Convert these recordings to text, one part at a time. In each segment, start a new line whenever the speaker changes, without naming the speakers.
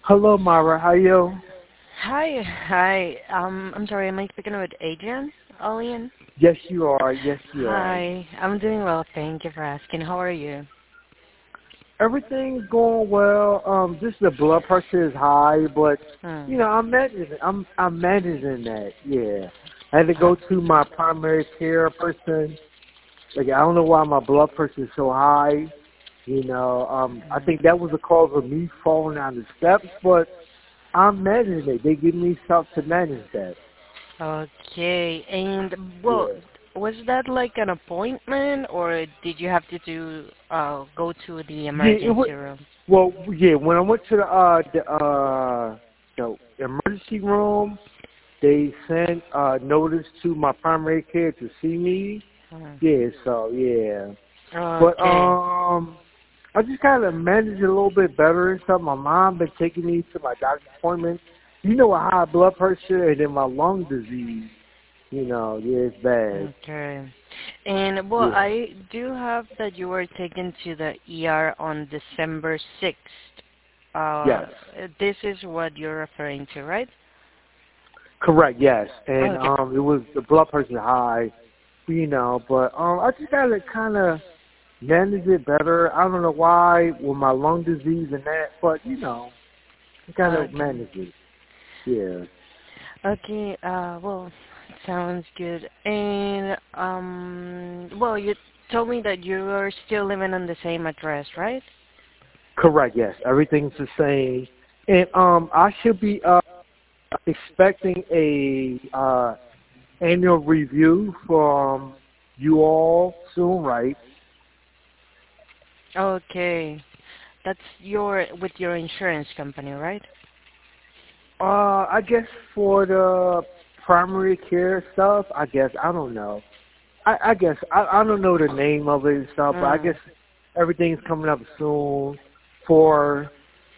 Hello, Mara. How you?
Hi. I'm sorry, am I speaking with Adrian Alien?
Yes, you are. Yes, you are.
Hi, I'm doing well. Thank you for asking. How are you?
Everything's going well. Just the blood pressure is high, but
Hmm.
I'm managing. I'm managing that. Yeah. I had to
Uh,
go to my primary care person. Like I don't know why my blood pressure is so high. I think that was the cause of me falling down the steps, but I'm managing it. They give me stuff to manage that.
okay. And well,
Yeah.
was that like an appointment, or did you have to go to the
Yeah, it was.
emergency room?
Well, yeah. When I went to the emergency room, they sent notice to my primary care to see me.
Hmm.
Yeah, so yeah. But
Okay.
I just kind of managed it a little bit better and stuff. My mom been taking me to my doctor's appointments. With high blood pressure and then my lung disease. Yeah, it's bad.
Okay. And well,
Yeah.
I do have that you were taken to the ER on December 6th. Uh,
Yes.
this is what you're referring to, right?
Correct. Yes. And
Okay.
it was the blood pressure high. But I just gotta kind of manage it better. I don't know why with my lung disease and that, but I gotta
Okay.
manage it. Yeah.
Okay. Well, sounds good. And well, you told me that you are still living on the same address, right?
Correct. Yes. Everything's the same. And I should be expecting a annual review from you all soon, right?
Okay. That's with your insurance company, right?
I guess for the primary care stuff, I guess I don't know. I guess I don't know the name of it and stuff, but I
Mm.
guess everything's coming up soon for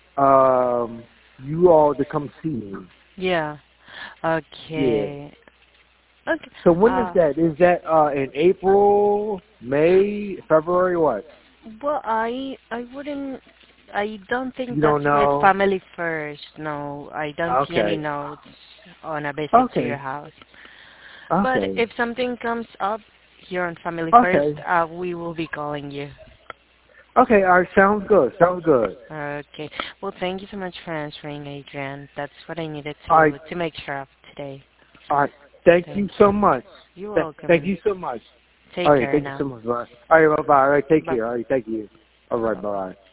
you all to come see me.
Yeah.
Yeah.
Okay. Okay.
So when is
Uh,
that? Is that in April, May, February, what?
well, I wouldn't. I don't think
You
that's
don't
with
know?
Family First. No, I don't see any
Okay.
notes on a visit to your
Okay.
house. But
Okay.
if something comes up here on Family First,
Okay.
we will be calling you.
Okay, all right, sounds good. Sounds good.
Okay. Well, thank you so much for answering, Adrian. That's what I needed
All right.
to make sure of today.
All right. Thank you
Thank you.
so much.
You're
Thank
welcome.
you so much. All
Take
right,
care
thank you so
now.
much. Bye. All right, bye-bye. All right, take
Bye.
care. All right, thank you. All right,
Bye.
bye.